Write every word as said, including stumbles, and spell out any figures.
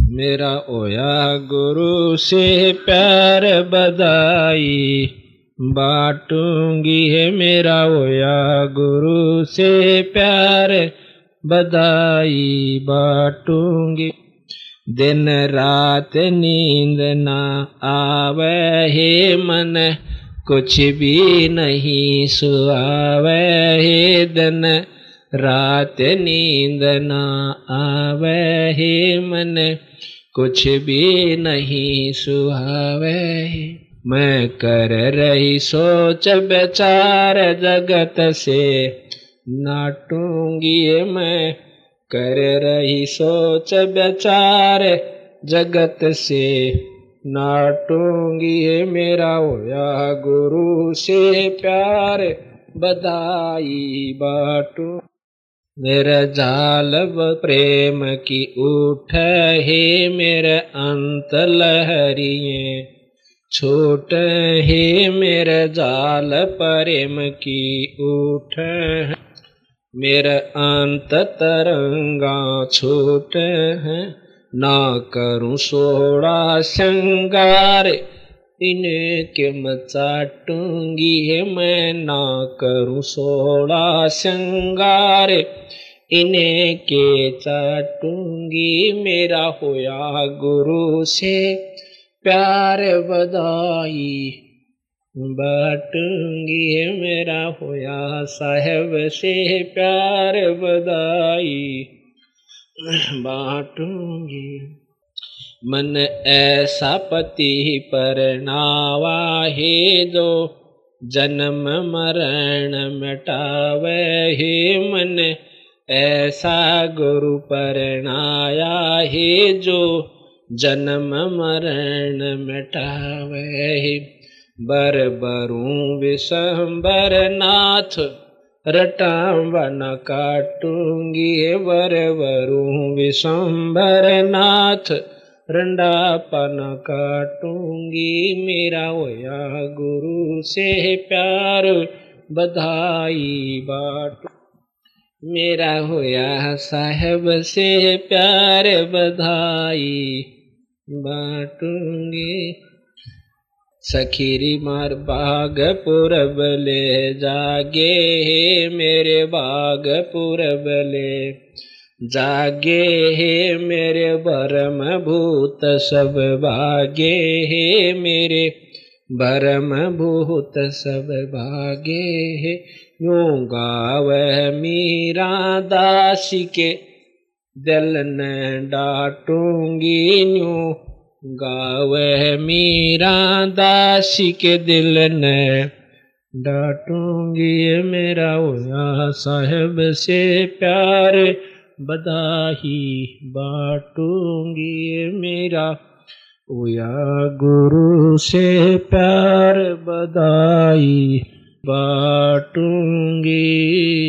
मेरा होया गुरु से प्यार बधाई बाटूंगी है। मेरा होया गुरु से प्यार बधाई बाटूंगी। दिन रात नींद ना आवे हे मन, कुछ भी नहीं सुहावे हे। दिन रात नींद ना आवे हे मन, कुछ भी नहीं सुहावे। मैं कर रही सोच विचार जगत से नाटूंगी। मैं कर रही सोच विचार जगत से नाटूंगी। मेरा होया गुरु से प्यार बधाई बाटू। मेरा जाल प्रेम की उठ है, मेरे अंत लहरिए छोट है। मेरे जाल प्रेम की उठ है, मेरे अंत तरंगा छोट है। ना करूं सोड़ा श्रृंगार इनके मचाटूंगी है। मैं ना करूं सोड़ा श्रृंगार इन्हें के चाटूंगी। मेरा होया गुरु से प्यार बधाई बाटूंगी है। मेरा होया साहेब से प्यार बधाई बाटूंगी। मन ऐसा पति परनावा है, जो जन्म मरण मिटावे हे। मन ऐसा गुरु परनाया है, जो जन्म मरण मिटावे हे। बर बरूं विशंबर नाथ रटावन काटूंगी। बर बरूं विशंबर नाथ रंडापन काटूंगी। मेरा होया गुरु से प्यार बधाई बाटू। मेरा होया साहेब से प्यार बधाई बाटूंगी। सखीरी मार बाग पूरब ले जागे हे, मेरे बाग पूरब ले जागे हे। मेरे भरम भूत सब भागे हे, मेरे भरम भूत सब भागे हे। यूं गावे मीरा दासी के दिल न डाटूंगी। यूं गावे मीरा दासी के दिल न डाटूंगी। मेरा होया साहेब से प्यार बधाई बाटूंगी। मेरा होया गुरु से प्यार बधाई बाटूंगी।